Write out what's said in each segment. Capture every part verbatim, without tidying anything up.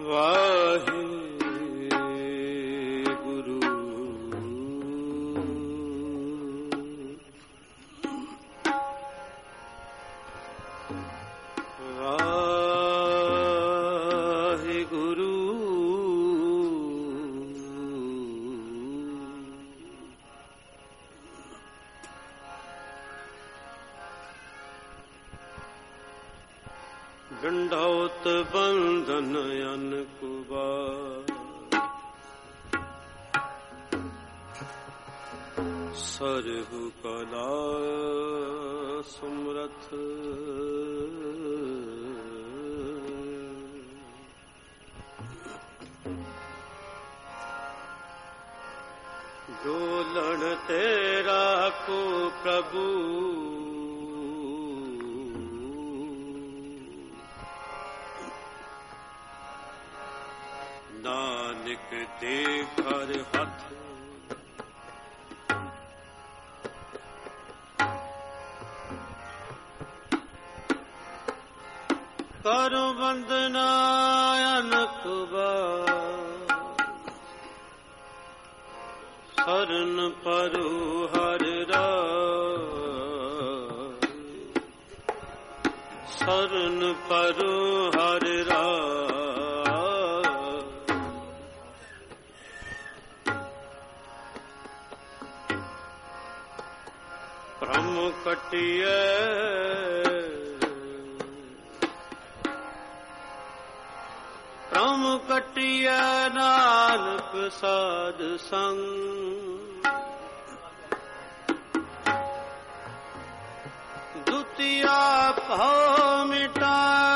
वाहे गुरु वाहे गुरु दंडौत बंधन अनकुबार सरहु कला समरथ डोलन तेरा को प्रभु नानक देकर हथ करो वंदना अनकुबार शरण परो हर राय शरण परो हर राय भ्रम कटिए भ्रम कटिए नानक साध संग द्वितीया भाव मिटा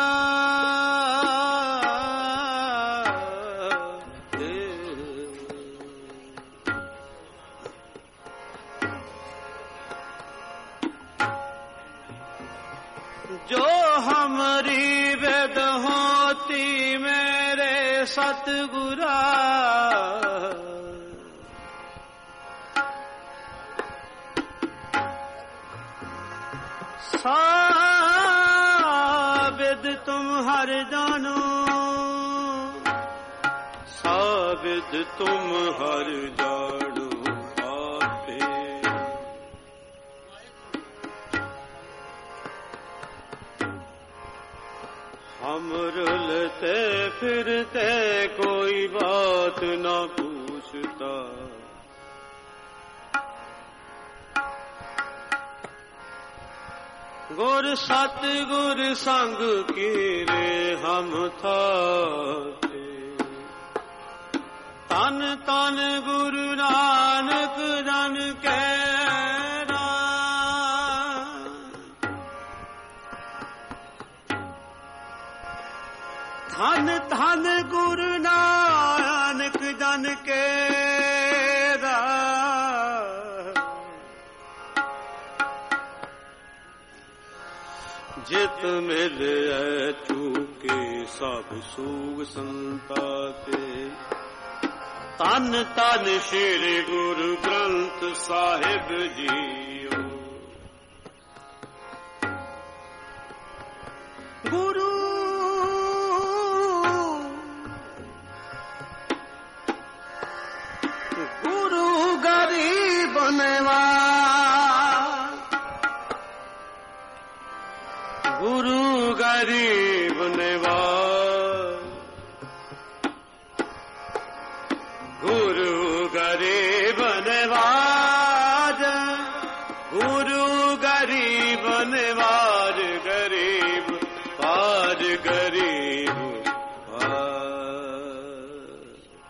जो हमारी वेद होती मेरे सतगुरा सावेद तुम हर जानो सावेद तुम हर जानो आपे हम रुलते फिरते कोई बात न पूछता गुर सतगुर संग कीरे हम थाते तन तन गुरु नानक जन कहना धन धन गुरु नानक जन केरा जित मिले चूके सब सूग संताते तन तन श्री गुरु ग्रंथ साहिब जीओ गुरु गुरु गरीब नेवा गुरु गरीब निवाज गुरु गरीब निवाज गुरु गरीब निवाज गरीब पार गरीब पार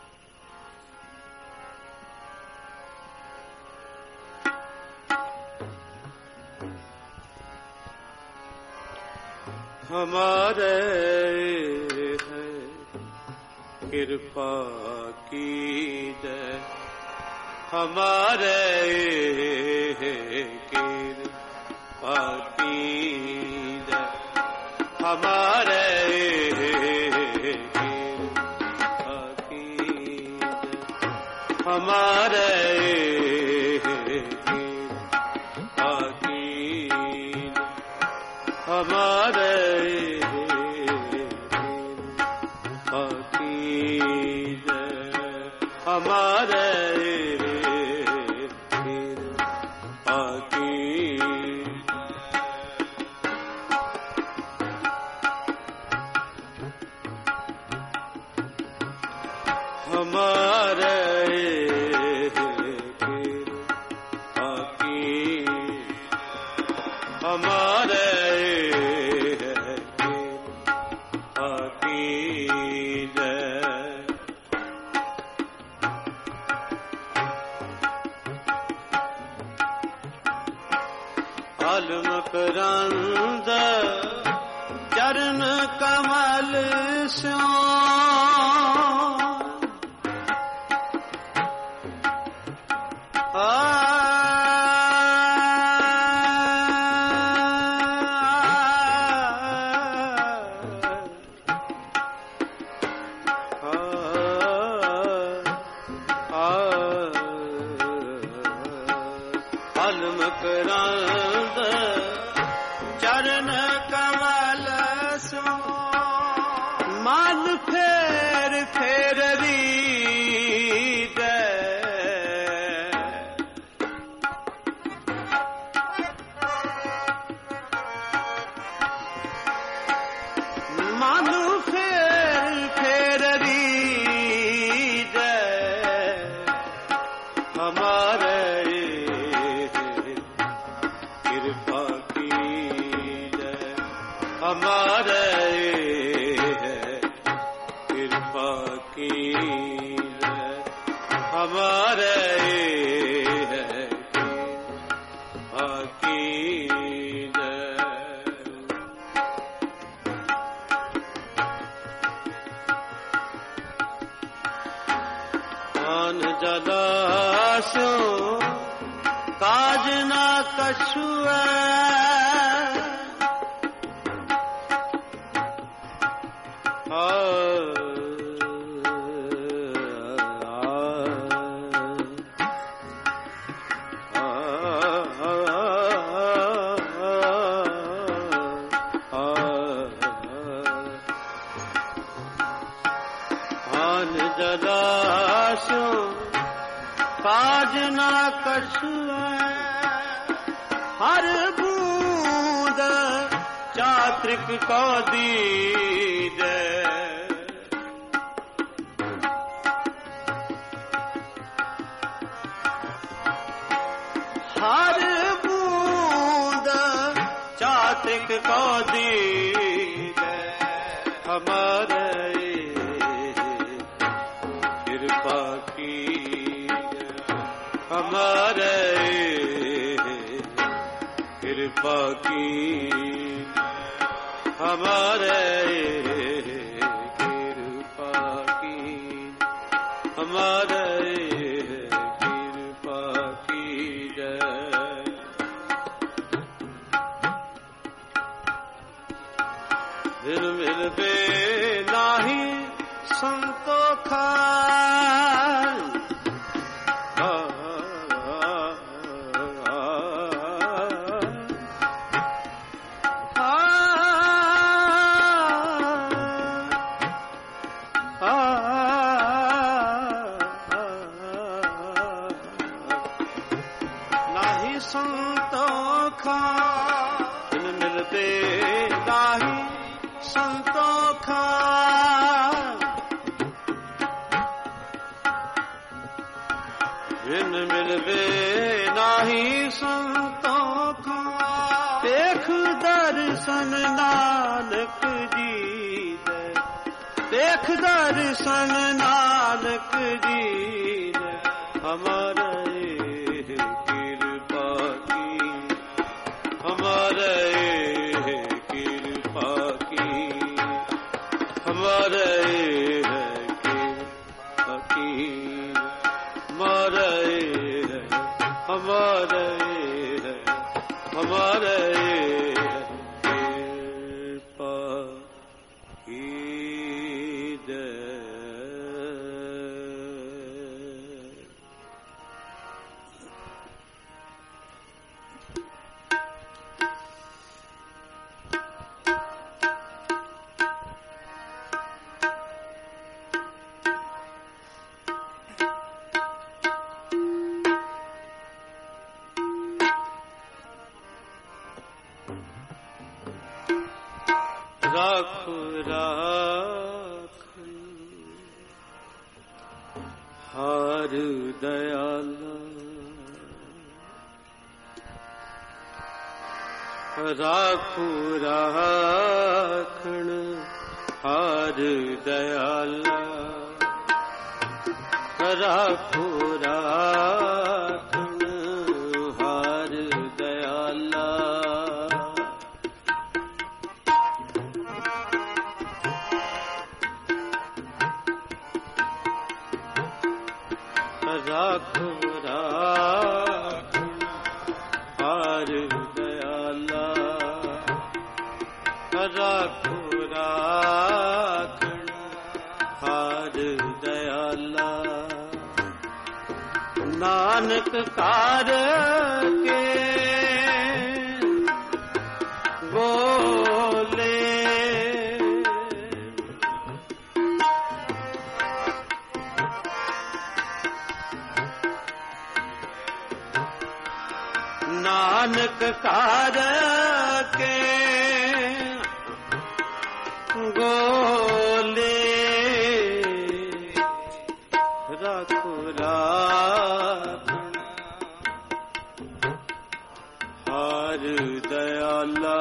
हमारे है कृपा की जय हमारे है कृपा की जय हमारे है कृपा की जय हमारे है कृपा की जय हमारे बाकी की हमारे कृपा की हमारे कृपा की जय। आलम करंद चरण कमल श्याम चरण कमल सो मान फेर फेर दे मानु फेर फेर दे हमारे कृपा की जय। हमारे कृपा की जय। हमारे कृपा की जय। आन जलाशो काज ना कछु आन जलाशो काज ना कछु हर बूंद चात्रिक को दीजे हर बूंद चात्रिक को दीजे हमारे कृपा की हमारे कृपा की हमारे कृपा की हमारे कृपा की जय। दिन मिलबे नाही संतोखा नाही संतोखा दिन मिलते नाही संतोखा दिन मिलते नाही संतोखा देख दर्शन नानक जी दे देख दर्शन नानक जी दे हमारे कृपा की हमारे कृपा की हमारे कृपा की हमारे हमारे हमारे कृपा की जय। ਰਾਖੁ ਰਾਖਣ ਹਰਿ ਦਇਆਲਾ ਰਾਖੁ ਰਾਖਣ ਹਰਿ ਦਇਆਲਾ ਰਾਖੁ ਰਾਖਣ ਹਰਿ ਦਇਆਲਾ ਰਾਖੁ ਰਾਖਣ ਹਰਿ ਦਇਆਲਾ ਰਾਖੁ ਰਾਖਣ ਹਰਿ ਦਇਆਲਾ ਨਾਨਕ ਕਾਰ ਕੇ ਬੋਲੇ ਨਾਨਕ ਕਾਰ ਕੇ ਗੋਲੇ ਰਾਖੁ ਰਾਖਣ ਹਰਿ ਦਇਆਲਾ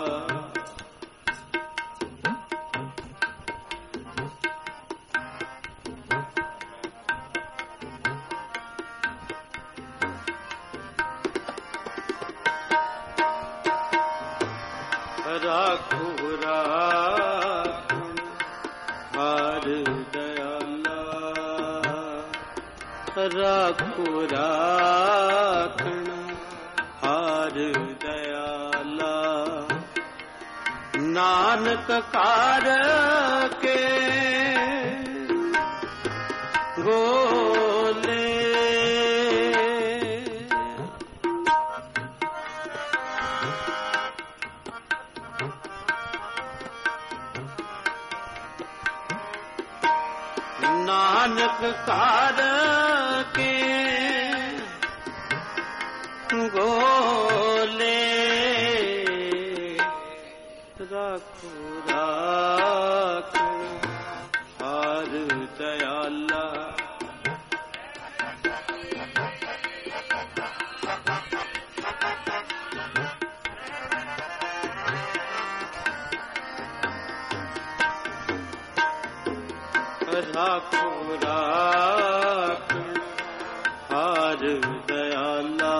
ਰਾਖੁ ਰਾਖਣ ਹਰਿ ਦਇਆਲਾ ਰਾਖੁ ਰਾਖਣ ਹਰਿ ਦਇਆਲਾ ਨਾਨਕ ਕਾਰ ਕੇ ਗੋਲੇ ਨਾਨਕ ਕਾਰ ਕੇ ਗੋਲੇ ਰਾਖੁ ਰਾਖਣ ਹਰਿ ਦਇਆਲਾ ਰਾਖੁ ਰਾਖਣ ਹਰਿ ਦਇਆਲਾ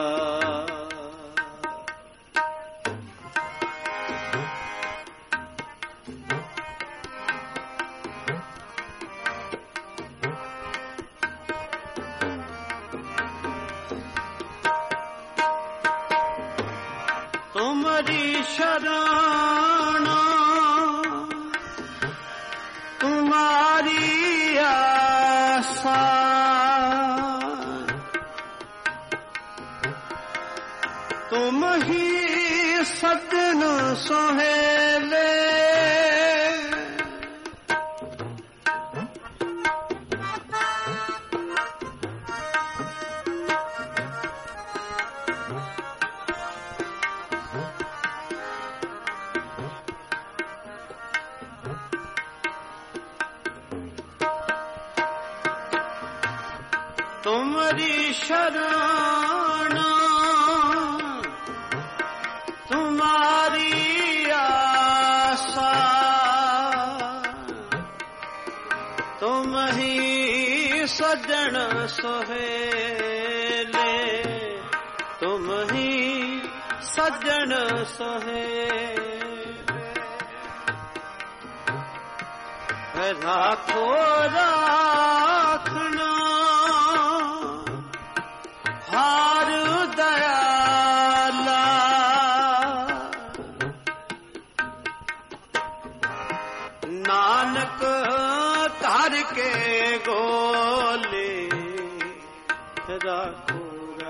ਤੁਮਰੀ ਸ਼ਰਨ ਤੁਮਾਰੀ ਆਸਾ ਤੁਮ ਹੀ ਸਜਣ ਸੁਹੇਲੇ ਤੁਮਰੀ ਸ਼ਰਨ ਤੁਮਾਰੀ ਆਸਾ ਤੁਮ ਹੀ ਸਜਣ ਸੁਹੇਲੇ ਤੁਮ ਹੀ ਸਜਣ ਸੁਹੇਲੇ ਰਾਖੋ ਰਾਖਣਾ ਹਰਿ ਦਇਆਲਾ ਨਾਨਕ ਧਰ ਕੇ ਗੋਲੇ ਰਾਖੁ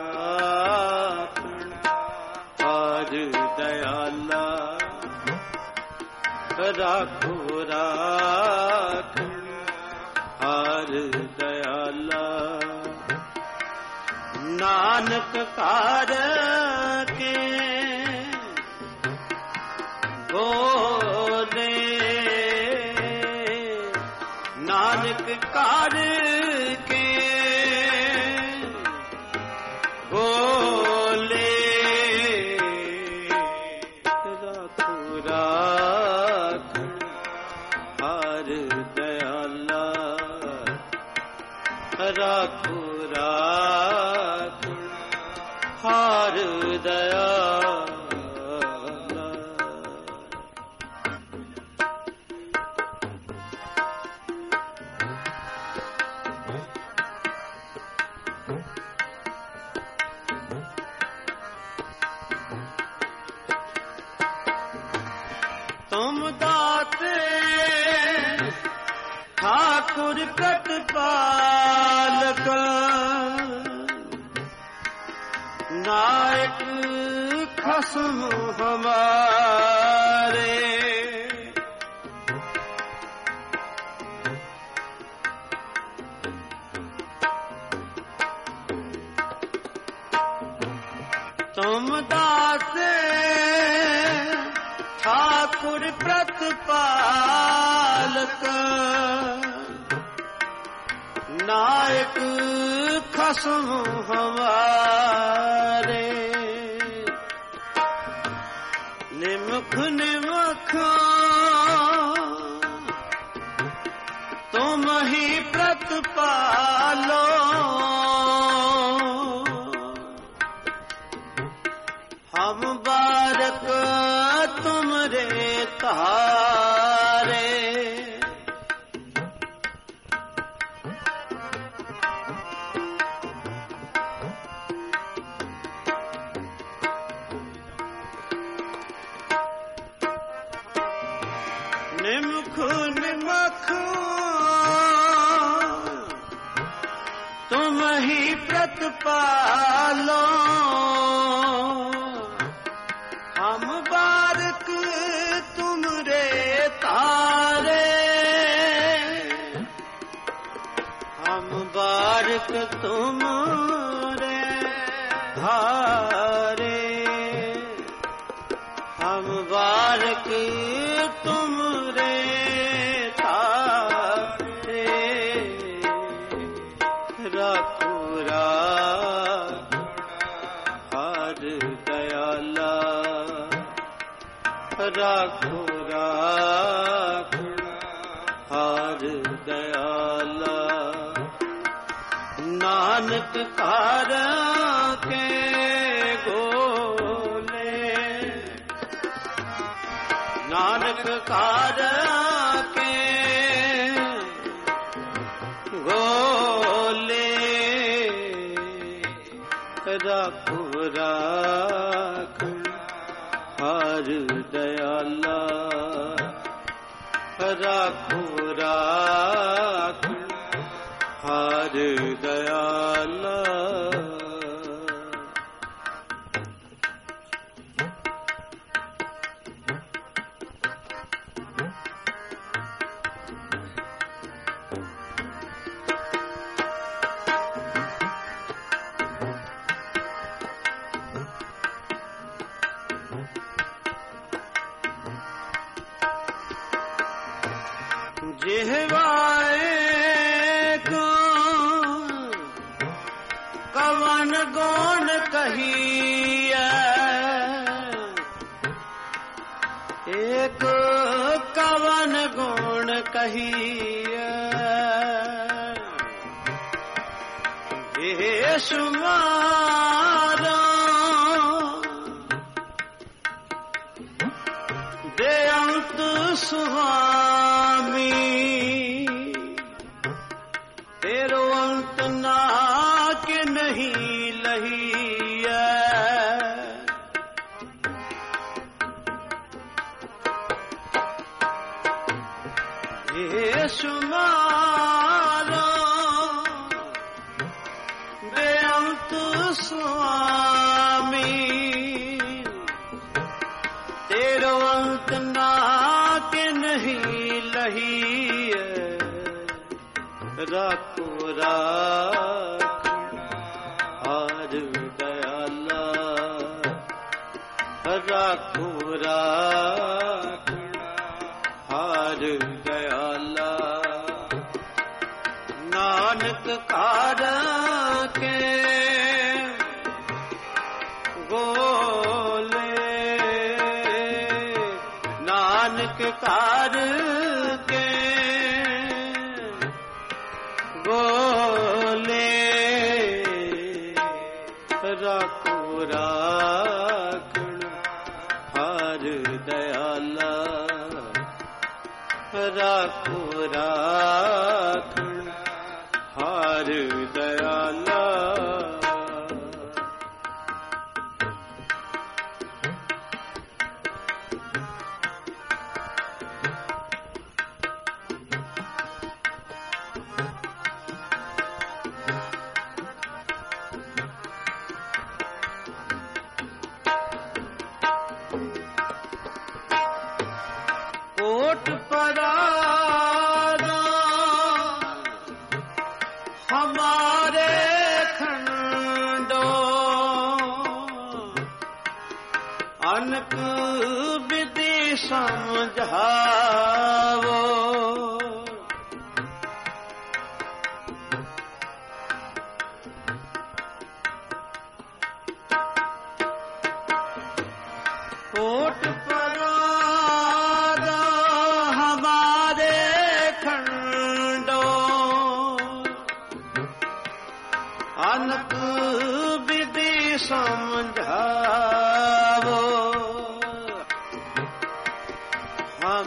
ਰਾਖਣ ਹਰਿ ਦਇਆਲਾ ਰਾਖੁ ਰਾਖਣ ਹਰਿ ਦਇਆਲਾ ਨਾਨਕ ਕਾਰ ਕੇ ਗੋਲੇ राखो राखो हार दयाला। तुम दाते ठाकुर प्रतिपालक नायक खसम हमारे। तुम दाते ठाकुर प्रतिपालक नायक खसम हमारे। निमुख निमुख तुम ही प्रतिपालो हम बारक तुमरे तारे। निमुख निमुख तुम ही प्रतिपालो हम बारक तुमरे तारे। हम बारक तुमरे धारे। हम बारक तुमरे तारे। राखो राखो हार दयाला। राखो राखो हार दयाला। नानक कार के गोले नानक कार के गोले। राखो राखो हार दयाला। राखो राखो हार दयाला। जिह्वाए को कवन गुण कहिया। एक कवन गुण कहिया। बेशुमारा बेअंत सुहामी तेरो अंत ना के नहीं लहिया। बेशुमारा बेअंत स्वामी तेरो अंत ना के नहीं लहिया। राखो राखो हार दयाला। राखो राखो हार दयाला। नानक कार के गोले नानक कार के गोले राखो राखण हार दयाला। कोट परारा हमारे खंडो अनक विधि समझावो। कोट परारा हमारे खंडो अनक विधि समझावो। हम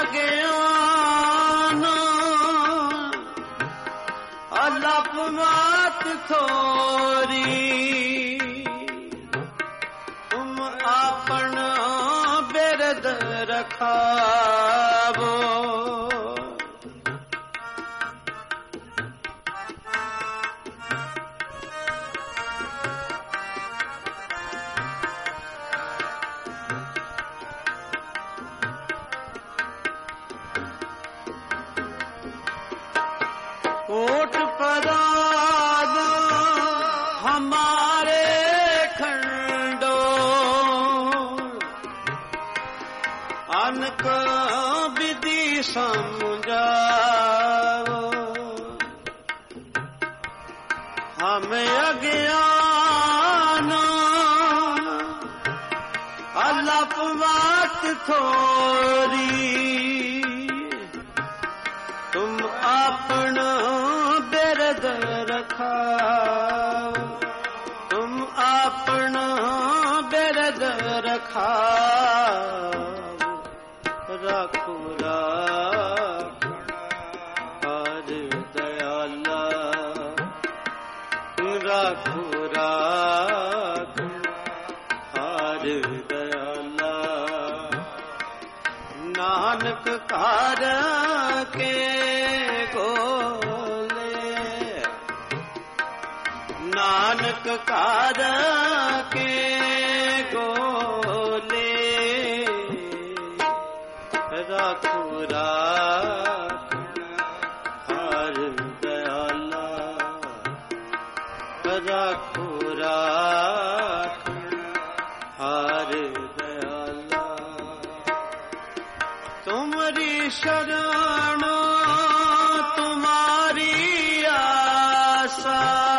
अज्ञान अलप मात थोरी तुम आपन बिरद रखावो। कोट परारा हमारे खंडो अनक विधि समझावो। हम अज्ञान अलप बात थोरी तुम आपन बिरद रखाओ। तुम आपन बिरद रखाओ। राखो राखण हार दयाला। राखो राखण हार दयाला। नानक कार के गोले नानक कार के गोले राखो राखण हार दयाला। राखो राखण हार दयाला। तुम्हारी शरण तुम्हारी आशा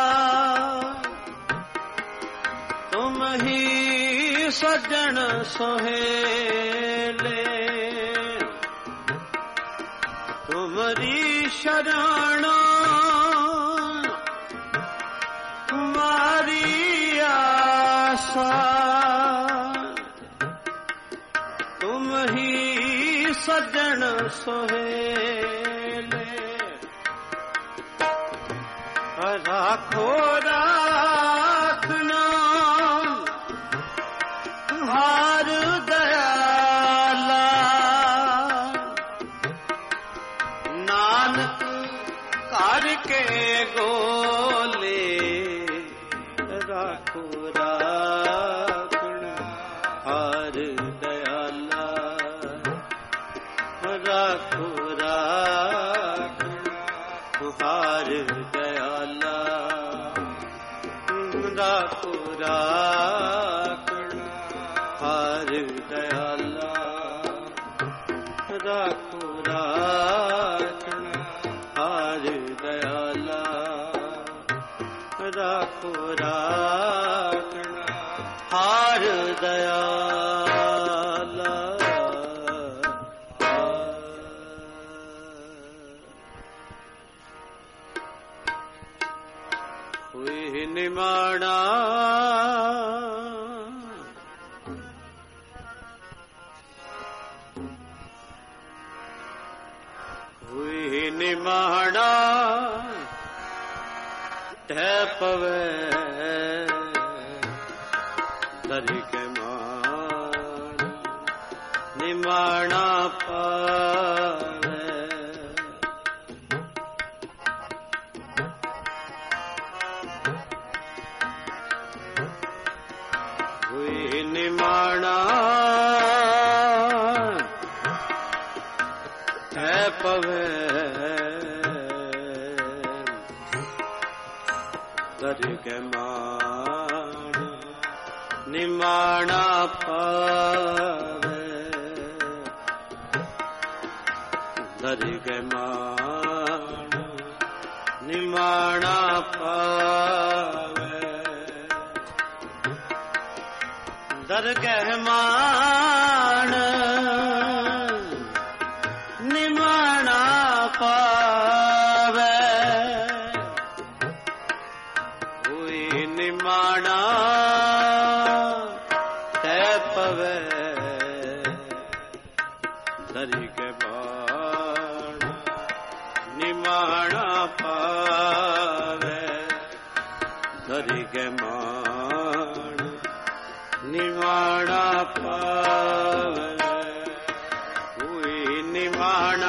तुम ही सज्जन सोहेले। तुम्हारी शरण तुम्हारी आशा तुम ही सज्जन सोहेले। राखो राखना हार दयाला। नानक कार के गोले राखो राखना हार दयाला। राखो राखण हार दयाला। राखो राखण हार दयाला। राखो राखण हार दयाला। राखो राखण हार दयाला। हुई निमाणा ਹੋਈ ਨਿਮਾਣਾ ਟਹਿ ਪਵੇ ਧਰਿ ਕੇ ਮਾਣ ਨਿਮਾਣਾ ਪਾਵੇ ਹੋਈ ਨਿਮਾਣਾ ਟਹਿ ਪਵੇ ਧਰਿ ਕੇ ਮਾਣ ਨਿਮਾਣਾ ਪਾਵੇ ਧਰਿ ਕੇ ਮਾਣ ਨਿਮਾਣਾ ਪਾਵੇ ਦਰਗਹਿ ਮਾਣ ਨਿਮਾਣਾ ਪਾਵੇ ਹੋਈ ਨਿਮਾਣਾ ਟਹਿ ਪਵੇ ਧਰਿ ਕੇ ਬਾਣ ਨਿਮਾਣਾ ਪਾਵੇ ਧਰਿ ਕੇ ਮਾਣ ਨਿਮਾਣਾ ਪਾਵੇ ਹੋਈ ਨਿਮਾਣਾ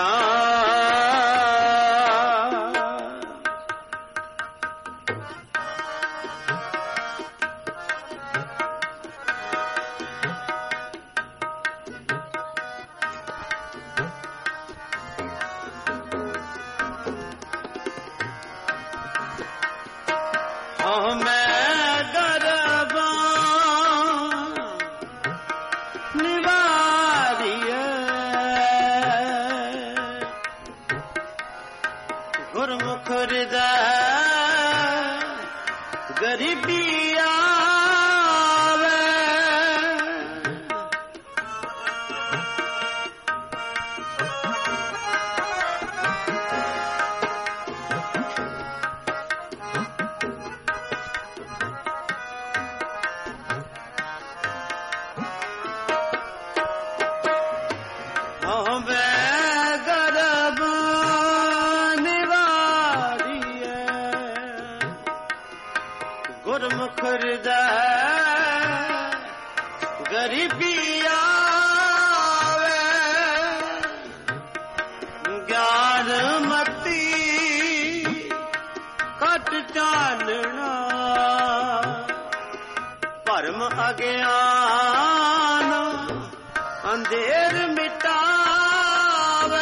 ਹਾਂ ਮੈਂ ਗਰਬਾਂ ਨਿਵਾਰੀਏ ਗੁਰਮੁਖ ਹਿਰਦੈ ਗਰੀਬੀ ਆਵੇ ਹੋਵੇ ਗਰਬ ਨਿਵਾਰੀਏ ਗੁਰਮੁਖ ਹਿਰਦੈ ਗਰੀਬੀ ਆਵੇ ਗਿਆਨ ਮਤੀ ਘਟ ਚਾਨਣਾ ਭਰਮ ਅਗਿਆਨ ਅੰਧੇਰ ਮਿਟਾਵੇ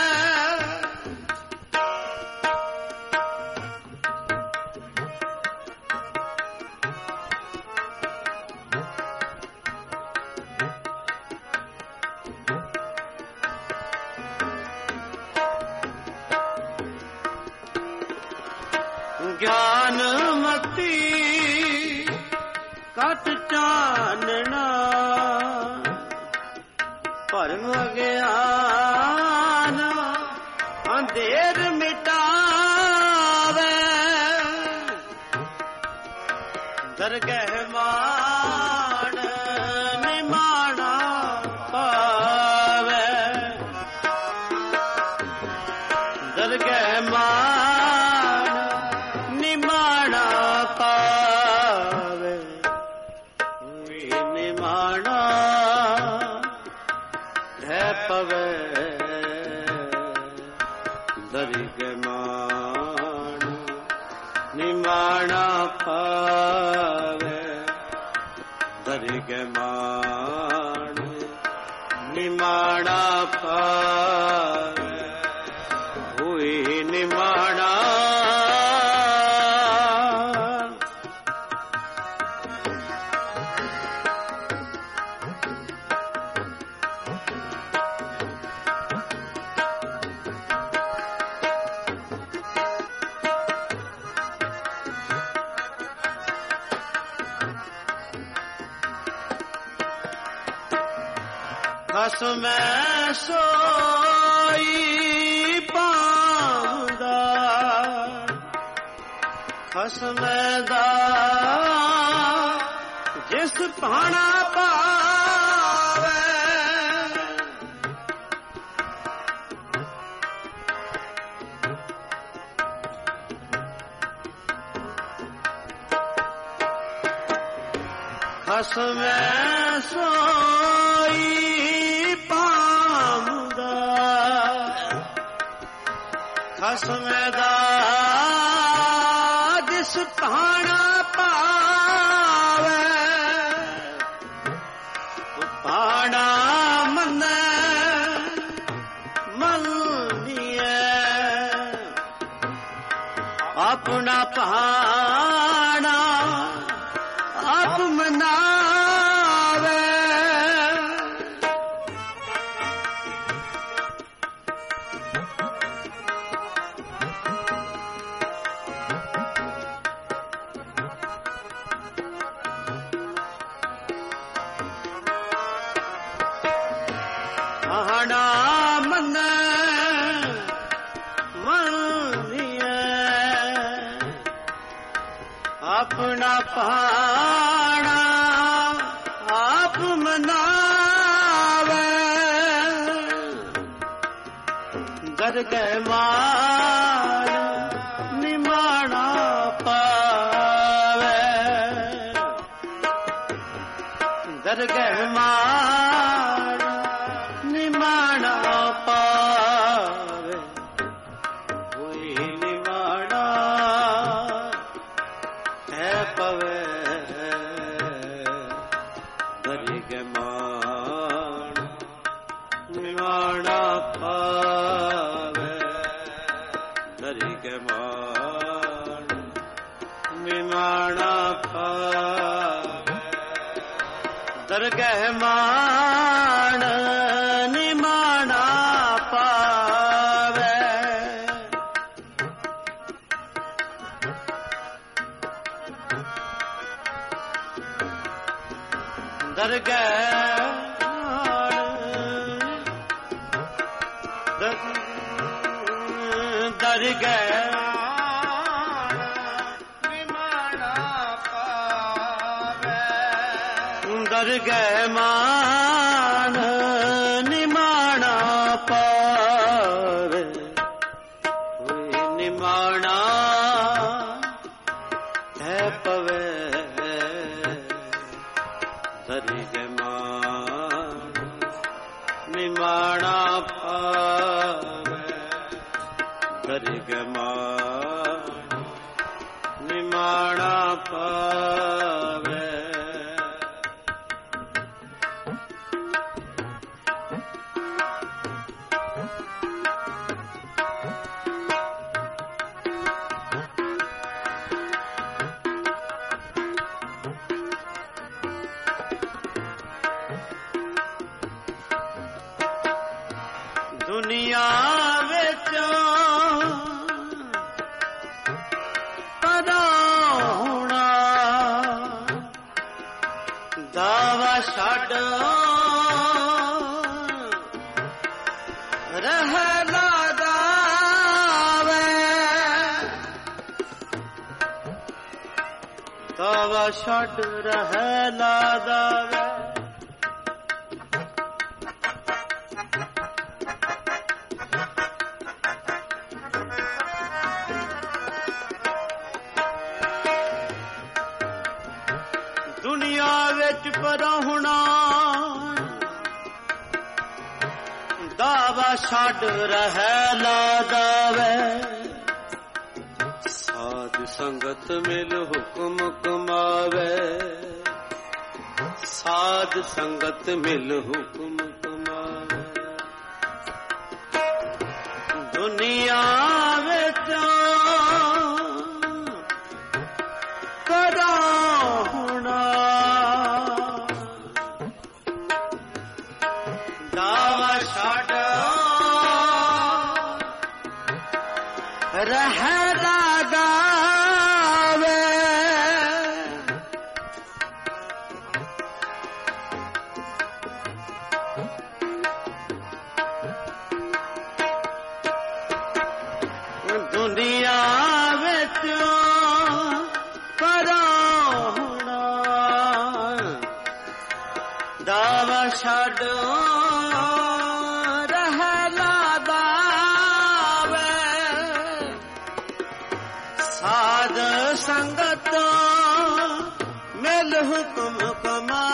ਗਿਆਨ ਮਤੀ ਘਟ ਚਾਨਣਾ ਭਰਮ ਅਗਿਆਨ ਅੰਧੇਰ ਮਿਟਾਵੇ ਦਰਗਹਿ ਮਾਣ ਨਿਮਾਣਾ ਪਾਵੇ ਦਰਗਹਿ ਮਾਣ ਨਿਮਾਣਾ ਪਾਵੇ ਹੋਈ ਨਿਮਾਣਾ ਟਹਿ ਪਵੇ ਧਰਿ ਕੇ ਮਾਣ ਨਿਮਾਣਾ ਪਾਵੇ ਧਰਿ ਕੇ ਮਾਣ ਨਿਮਾਣਾ ਪਾਵੇ ਹੋਈ ਨਿਮਾਣਾ ਖਸਮੈ ਸੋਈ ਪਾਉਂਦਾ ਖਸਮੈ ਦਾ ਜਿਸ ਭਾਣਾ ਪਾਵੇ ਖਸਮੈ ਸੋਈ ਪਾਉਂਦਾ ਖਸਮੈ ਦਾ ਦਿਸ ਭਾਣਾ ਪਾਵੇ ਭਾਣਾ ਮੰਨੈ ਮੰਨੀਐ ਆਪਣਾ ਭਾਣਾ ਆਪ ਮਨਾਵੇ ਭਾਣਾ ਮੰਨੈ ਮੰਨੀਐ ਆਪਣਾ ਭਾਣਾ ਆਪ ਮਨਾਵੇ ਦਰਗਹਿ ਮਾਨ ਨਿਮਾਣਾ ਪਾਵੇ ਦਰਗਹਿ ਮਾਨ ਨਿਮਾਣਾ ਪਾਵੇ ਕੋਈ ਨਿਮਾਣਾ ਹੈ ਪਵੇ ਦਰਗਹਿ ਮਾਨ ਨਿਮਾਣਾ ਪਾਵੇ ਦਰਗਹਿ ਮਾਨ ਨਿਮਾਣਾ ਪਾਵੇ ਦਰਗਹਿ ਮਾਨ ਨਿਮਾਣਾ ਪਾਵੇ ਦਰਗਹਿ ਦਰਗਹਿ ਨਿਮਾਣਾ ਪਾਵੇ ਦਰਗਹਿ ਮਾਨ ਨਿਮਾਣਾ ਪਾਵੇ ਕੋਈ ਨਿਮਾਣਾ ਹੈ ਪਵੇ ਦਰਗਹਿ ਮਾਨ ਨਿਮਾਣਾ ਪਾਵੇ ਦਰਗਹਿ ਮਾਨ ਨਿਮਾਣਾ ਪਾਵੇ ਦੁਨੀਆ ਵਿੱਚ ਪਰਾਉਣਾ ਦਾਵਾ ਛੱਡ ਰਹਿ ਲਾਦਾਵੇ ਦਾਵਾ ਛੱਡ ਰਹਿ ਲਾਦਾਵੇ ਦੁਨੀਆ ਵਿੱਚ ਪਰਾਹੁਣਾ ਦਾਵਾ ਛੱਡ ਰਹਿ ਲਾਦਾਵੇ ਸਾਧ ਸੰਗਤ ਮਿਲ ਹੁਕਮ ਕਮਾਵੇ ਸਾਧ ਸੰਗਤ ਮਿਲ ਹੁਕਮ ਕਮਾਵੇ ਦੁਨੀਆ ਵਿੱਚ ਪਰਾਹੁਣਾ ਦਾਵਾ ਛੱਡ ਰਹਿ ਲਾਦਾਵੇ ਦੁਨੀਆ ਵਿੱਚ ਪਰਾਹੁਣਾ ਦਾਵਾ ਛੱਡ ਰਹਿ ਲਾਦਾਵੇ ਸਾਧ ਸੰਗਤ ਮਿਲ ਹੁਕਮ ਕਮਾ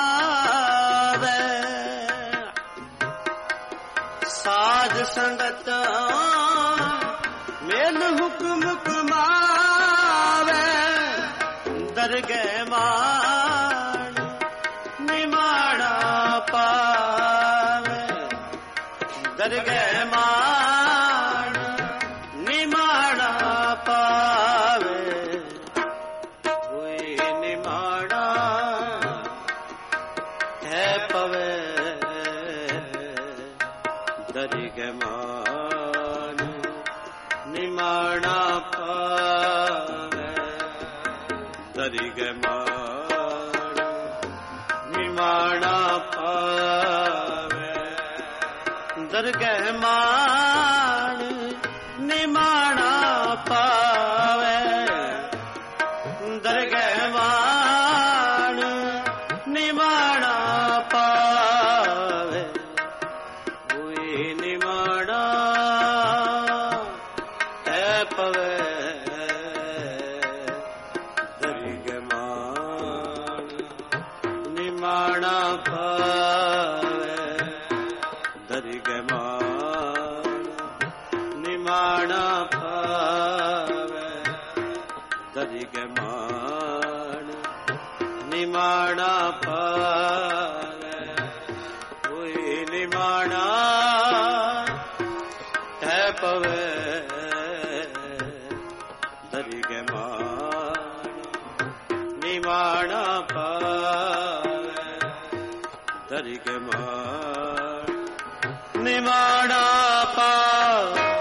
साध संगत मेल हुक्म कमावे दरगे मान निमाणा पावे दरगे मान निमाणा पावे हुई निमाणा है पवे दरगे मान निमाणा पावे दरगे मान निमाणा पावे दरगे मान निमाणा पावे दरगे मान निमाणा पावे हुई निमाणा है पवे दरगे मान निमाणा पावे दरगे मान निमाणा पावे दरगे मान निमाणा पावे हुई निमाणा है पवे दरगे मान निमाणा पावे दरगे मान निमाणा पावे